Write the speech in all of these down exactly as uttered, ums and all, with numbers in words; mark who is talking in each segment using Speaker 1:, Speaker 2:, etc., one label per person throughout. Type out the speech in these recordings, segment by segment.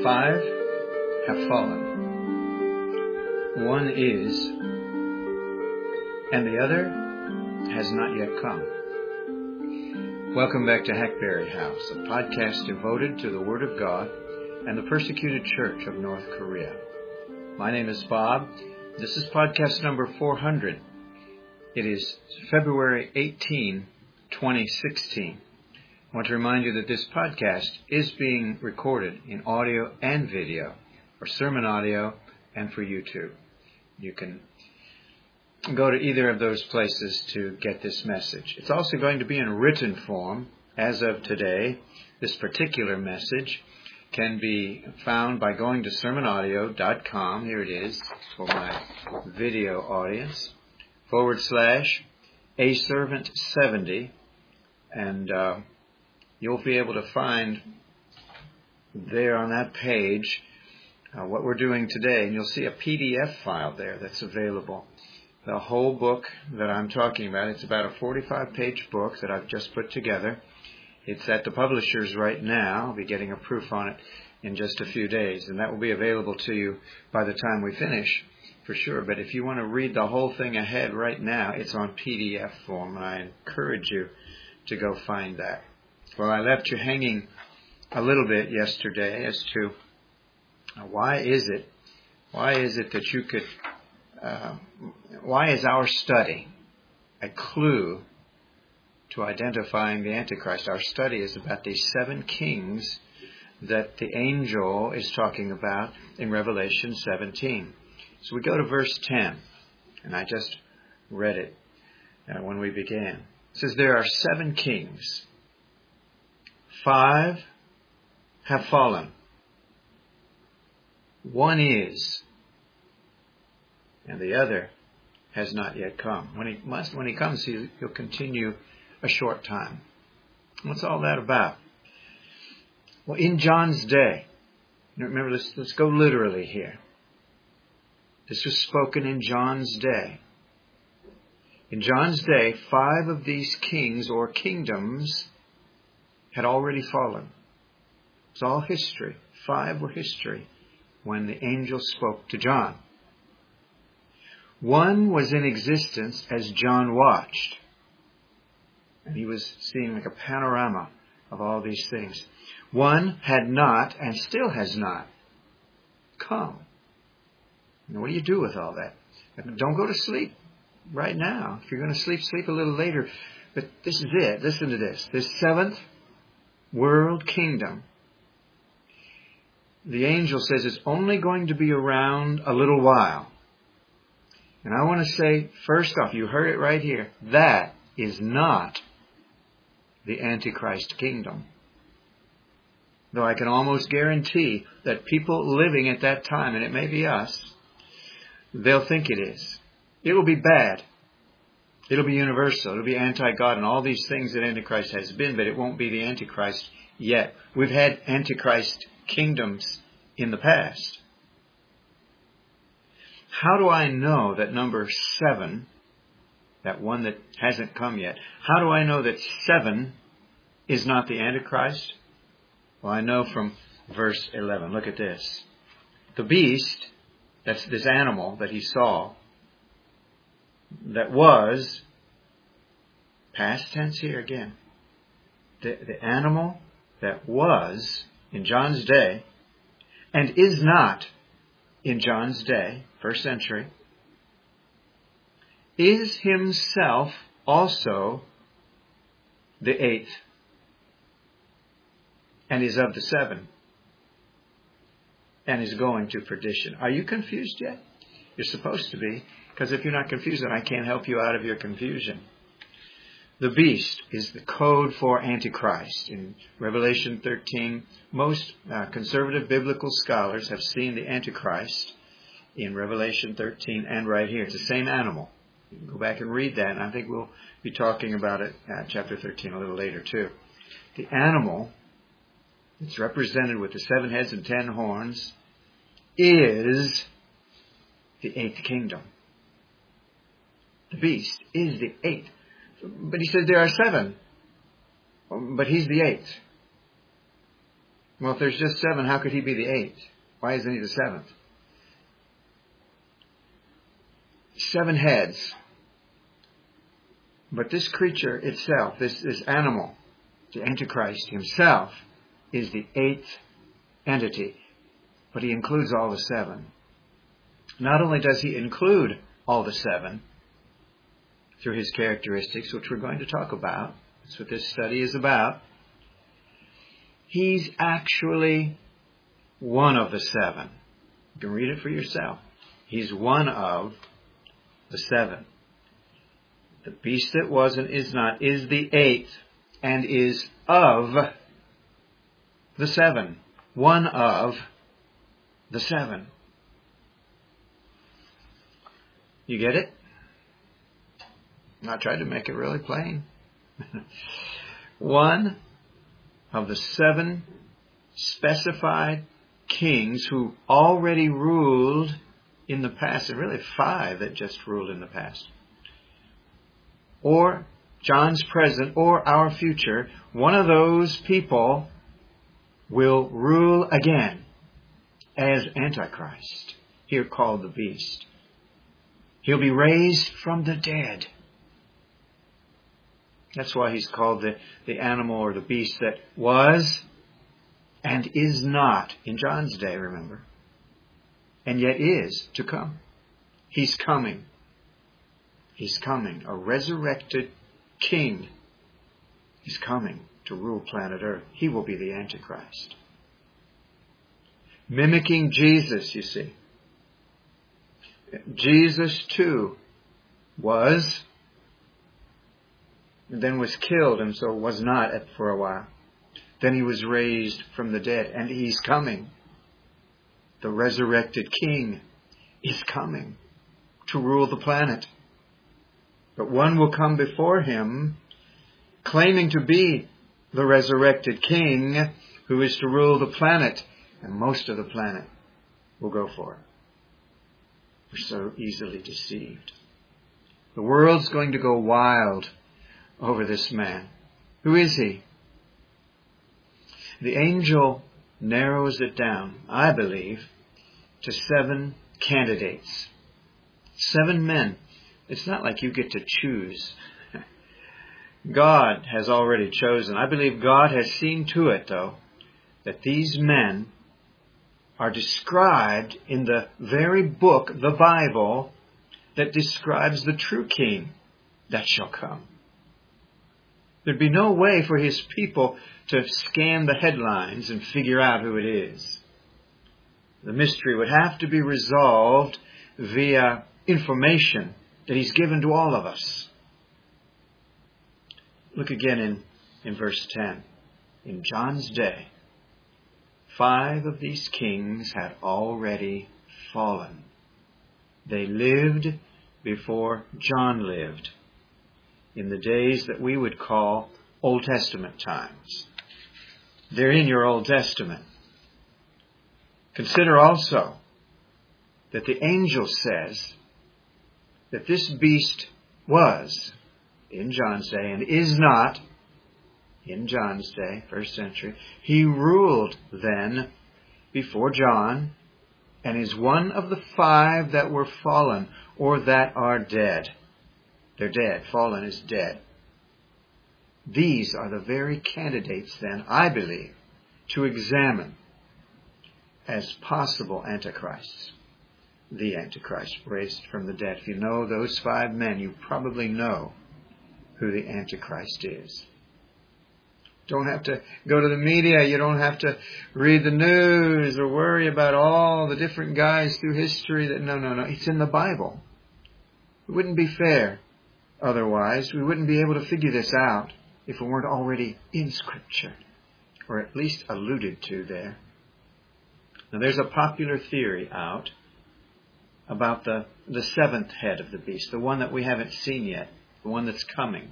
Speaker 1: Five have fallen. One is, and the other has not yet come. Welcome back to Hackberry House, a podcast devoted to the Word of God and the persecuted church of North Korea. My name is Bob. This is podcast number four hundred. It is February eighteenth, twenty sixteen. I want to remind you that this podcast is being recorded in audio and video, for sermon audio and for YouTube. You can go to either of those places to get this message. It's also going to be in written form. As of today, this particular message can be found by going to sermon audio dot com. Here it is for my video audience. Forward slash A Servant seventy. And uh, you'll be able to find there on that page uh, what we're doing today. And you'll see a P D F file there that's available. The whole book that I'm talking about, it's about a forty-five page book that I've just put together. It's at the publishers right now. I'll be getting a proof on it in just a few days. And that will be available to you by the time we finish, for sure. But if you want to read the whole thing ahead right now, it's on P D F form. And I encourage you to go find that. Well, I left you hanging a little bit yesterday as to why is it, why is it that you could, uh, why is our study a clue to identifying the Antichrist? Our study is about these seven kings that the angel is talking about in Revelation seventeen. So we go to verse ten, and I just read it uh, when we began. It says, there are seven kings. Five have fallen. One is, and the other has not yet come. When he must, when he comes, he, he'll continue a short time. What's all that about? Well, in John's day, remember, let's, let's go literally here. This was spoken in John's day. In John's day, five of these kings or kingdoms had already fallen. It's all history. Five were history when the angel spoke to John. One was in existence as John watched. And he was seeing like a panorama of all these things. One had not and still has not come. Now, what do you do with all that? Don't go to sleep right now. If you're going to sleep, sleep a little later. But this is it. Listen to this. This seventh world kingdom, the angel says it's only going to be around a little while. And I want to say, first off, you heard it right here. That is not the Antichrist kingdom. Though I can almost guarantee that people living at that time, and it may be us, they'll think it is. It will be bad. It'll be universal. It'll be anti-God and all these things that Antichrist has been, but it won't be the Antichrist yet. We've had Antichrist kingdoms in the past. How do I know that number seven, that one that hasn't come yet, how do I know that seven is not the Antichrist? Well, I know from verse eleven. Look at this. The beast, that's this animal that he saw, that was, past tense here again, the, the animal that was in John's day and is not in John's day, first century, is himself also the eighth and is of the seven and is going to perdition. Are you confused yet? You're supposed to be. Because if you're not confused, then I can't help you out of your confusion. The beast is the code for Antichrist. In Revelation thirteen, most uh, conservative biblical scholars have seen the Antichrist in Revelation thirteen and right here. It's the same animal. You can go back and read that, and I think we'll be talking about it at chapter thirteen a little later too. The animal, it's represented with the seven heads and ten horns, is the eighth kingdom. The beast is the eighth. But he says there are seven. But he's the eighth. Well, if there's just seven, how could he be the eighth? Why isn't he the seventh? Seven heads. But this creature itself, this, this animal, the Antichrist himself, is the eighth entity. But he includes all the seven. Not only does he include all the seven through his characteristics, which we're going to talk about, that's what this study is about, he's actually one of the seven. You can read it for yourself. He's one of the seven. The beast that was and is not is the eighth and is of the seven. One of the seven. You get it? I tried to make it really plain. One of the seven specified kings who already ruled in the past, and really five that just ruled in the past, or John's present, or our future, one of those people will rule again as Antichrist, here called the beast. He'll be raised from the dead. That's why he's called the, the animal or the beast that was and is not in John's day, remember, and yet is to come. He's coming. He's coming. A resurrected king is coming to rule planet Earth. He will be the Antichrist. Mimicking Jesus, you see. Jesus, too, was, then was killed, and so was not for a while. Then he was raised from the dead, and he's coming. The resurrected king is coming to rule the planet. But one will come before him, claiming to be the resurrected king who is to rule the planet, and most of the planet will go for it. We're so easily deceived. The world's going to go wild over this man. Who is he? The angel narrows it down, I believe, to seven candidates. Seven men. It's not like you get to choose. God has already chosen. I believe God has seen to it, though, that these men are described in the very book, the Bible, that describes the true king that shall come. There'd be no way for his people to scan the headlines and figure out who it is. The mystery would have to be resolved via information that he's given to all of us. Look again in, in verse ten. In John's day, five of these kings had already fallen. They lived before John lived, in the days that we would call Old Testament times. They're in your Old Testament. Consider also that the angel says that this beast was in John's day and is not in John's day, first century. He ruled then before John and is one of the five that were fallen or that are dead. They're dead. Fallen is dead. These are the very candidates then, I believe, to examine as possible antichrists. The Antichrist raised from the dead. If you know those five men, you probably know who the Antichrist is. Don't have to go to the media. You don't have to read the news or worry about all the different guys through history. That No, no, no. It's in the Bible. It wouldn't be fair otherwise. We wouldn't be able to figure this out if it weren't already in Scripture, or at least alluded to there. Now, there's a popular theory out about the, the seventh head of the beast, the one that we haven't seen yet, the one that's coming.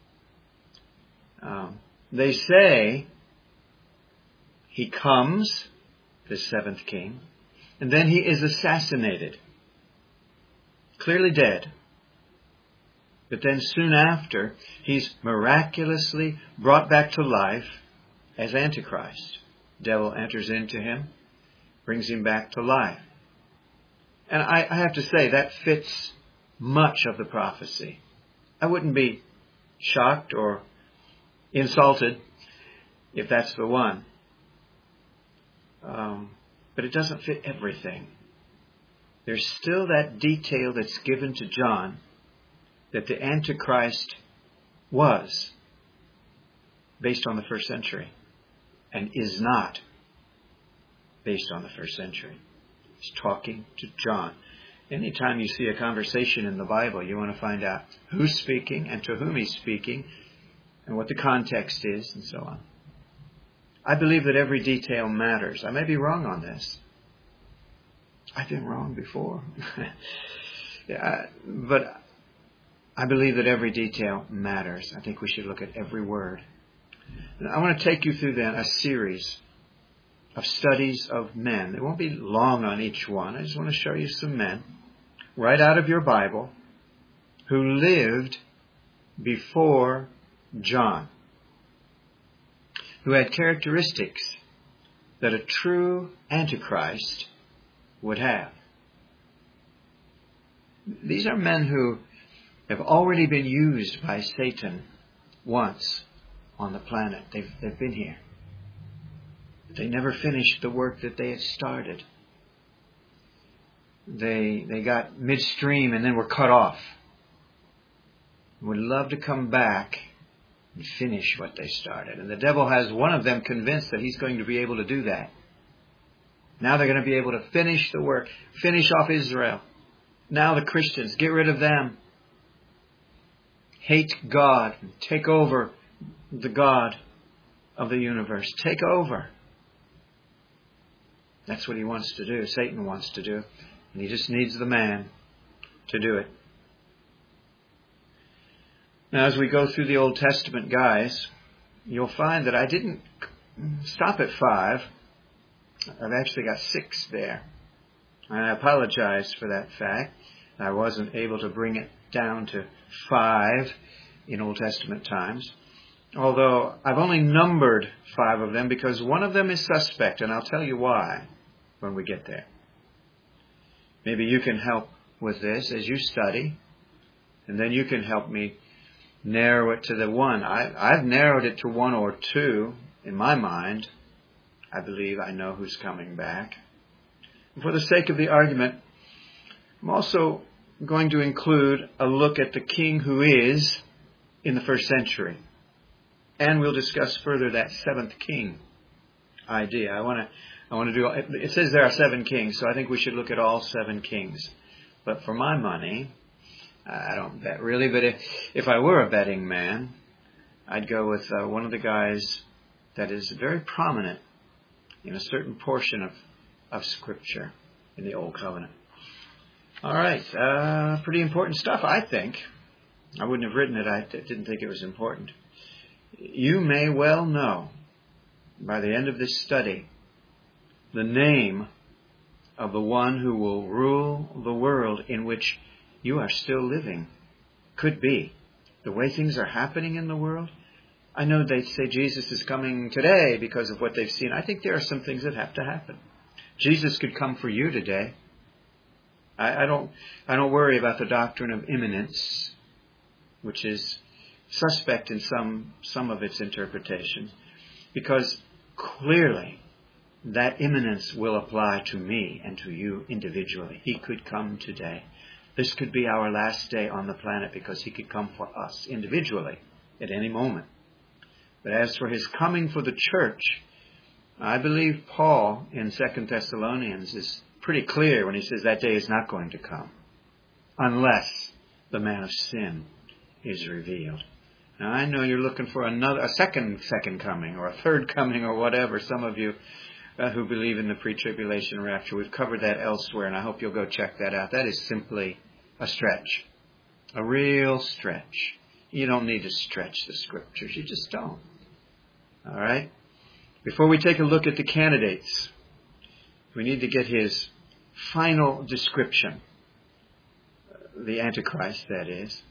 Speaker 1: Um, they say he comes, this seventh king, and then he is assassinated, clearly dead. But then soon after, he's miraculously brought back to life as Antichrist. devil enters into him, brings him back to life. And I, I have to say, that fits much of the prophecy. I wouldn't be shocked or insulted if that's the one. Um, but it doesn't fit everything. There's still that detail that's given to John that the Antichrist was based on the first century and is not based on the first century. He's talking to John. Anytime you see a conversation in the Bible, you want to find out who's speaking and to whom he's speaking and what the context is and so on. I believe that every detail matters. I may be wrong on this. I've been wrong before. yeah, but I believe that every detail matters. I think we should look at every word. And I want to take you through then a series of studies of men. It won't be long on each one. I just want to show you some men right out of your Bible who lived before John, who had characteristics that a true Antichrist would have. These are men who have already been used by Satan once on the planet. They've, they've been here. They never finished the work that they had started. They they got midstream and then were cut off. Would love to come back and finish what they started. And the devil has one of them convinced that he's going to be able to do that. Now they're going to be able to finish the work, finish off Israel. Now the Christians, get rid of them. Hate God, take over the God of the universe. Take over. That's what he wants to do. Satan wants to do. And he just needs the man to do it. Now, as we go through the Old Testament guys, you'll find that I didn't stop at five. I've actually got six there. And I apologize for that fact. I wasn't able to bring it down to five in Old Testament times. Although I've only numbered five of them because one of them is suspect, and I'll tell you why when we get there. Maybe you can help with this as you study, and then you can help me narrow it to the one. I, I've narrowed it to one or two in my mind. I believe I know who's coming back. And for the sake of the argument, I'm also going to include a look at the king who is in the first century. And we'll discuss further that seventh king idea. I want to I want to do, it says there are seven kings, so I think we should look at all seven kings. But for my money, I don't bet really, but if, if I were a betting man, I'd go with uh, one of the guys that is very prominent in a certain portion of, of Scripture in the Old Covenant. All right, uh, pretty important stuff, I think. I wouldn't have written it. I didn't think it was important. You may well know, by the end of this study, the name of the one who will rule the world in which you are still living. Could be. The way things are happening in the world. I know they say Jesus is coming today because of what they've seen. I think there are some things that have to happen. Jesus could come for you today. I, I don't I don't worry about the doctrine of imminence, which is suspect in some some of its interpretations, because clearly that imminence will apply to me and to you individually. He could come today. This could be our last day on the planet because he could come for us individually at any moment. But as for his coming for the church, I believe Paul in Second Thessalonians is pretty clear when he says that day is not going to come unless the man of sin is revealed. Now, I know you're looking for another, a second second coming or a third coming or whatever. Some of you uh, who believe in the pre-tribulation rapture, we've covered that elsewhere, and I hope you'll go check that out. That is simply a stretch, a real stretch. You don't need to stretch the Scriptures. You just don't. All right? Before we take a look at the candidates, we need to get his final description, the Antichrist, that is.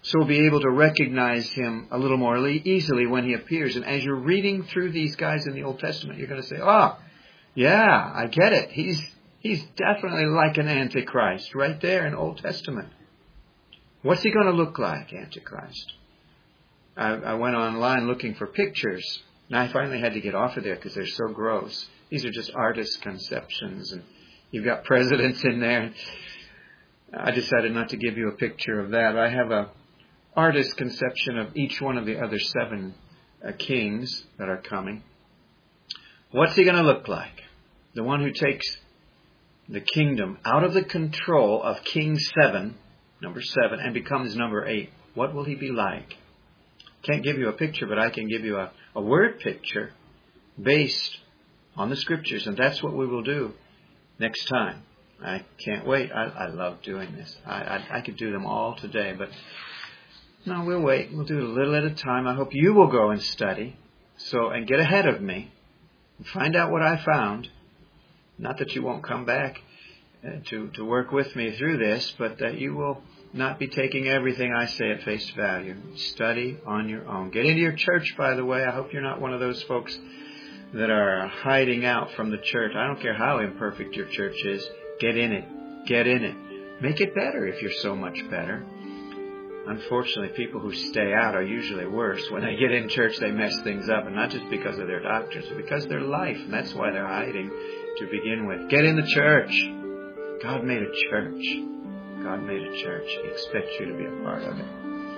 Speaker 1: So we'll be able to recognize him a little more easily when he appears. And as you're reading through these guys in the Old Testament, you're going to say, oh, yeah, I get it. He's he's definitely like an Antichrist right there in Old Testament. What's he going to look like, Antichrist? I, I went online looking for pictures. And I finally had to get off of there because they're so gross. These are just artist conceptions. And you've got presidents in there. I decided not to give you a picture of that. I have a artist conception of each one of the other seven uh, kings that are coming. What's he going to look like? The one who takes the kingdom out of the control of King seven, number seven, and becomes number eight. What will he be like? Can't give you a picture, but I can give you a, a word picture based on the Scriptures, and that's what we will do next time. I can't wait. I, I love doing this. I, I I could do them all today, but no, we'll wait. We'll do it a little at a time. I hope you will go and study, so and get ahead of me and find out what I found. Not that you won't come back uh, to to work with me through this, but that you will not be taking everything I say at face value. Study on your own. Get into your church, by the way. I hope you're not one of those folks that are hiding out from the church. I don't care how imperfect your church is. Get in it. Get in it. Make it better if you're so much better. Unfortunately, people who stay out are usually worse. When they get in church, they mess things up. And not just because of their doctrines, but because of their life. And that's why they're hiding to begin with. Get in the church. God made a church. God made a church. He expects you to be a part of it.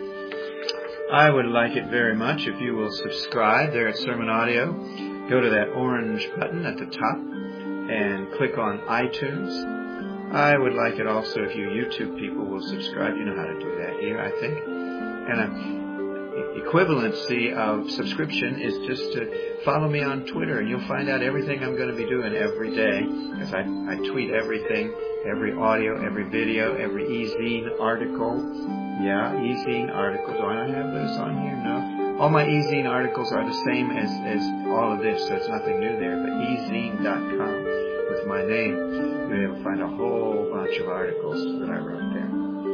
Speaker 1: I would like it very much if you will subscribe there at Sermon Audio. Go to that orange button at the top and click on iTunes. I would like it also if you YouTube people will subscribe. You know how to do that here, I think. And an equivalency of subscription is just to follow me on Twitter, and you'll find out everything I'm going to be doing every day, as I, I tweet everything, every audio, every video, every e-zine article. Yeah, e-zine articles. Do I have those on here? No. All my e-zine articles are the same as, as all of this, so it's nothing new there, but e zine dot com with my name. You'll be able to find a whole bunch of articles that I wrote there.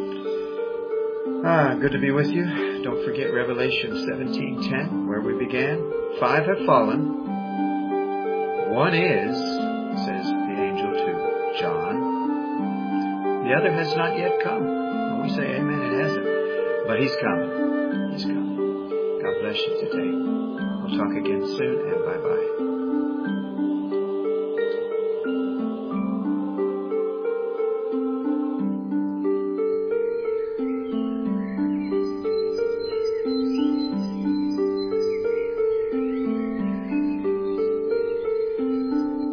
Speaker 1: Ah, good to be with you. Don't forget Revelation seventeen ten, where we began. Five have fallen. One is, says the angel to John. The other has not yet come. When we say amen, it hasn't. But he's coming. He's coming. God bless you today. We'll talk again soon, and bye-bye.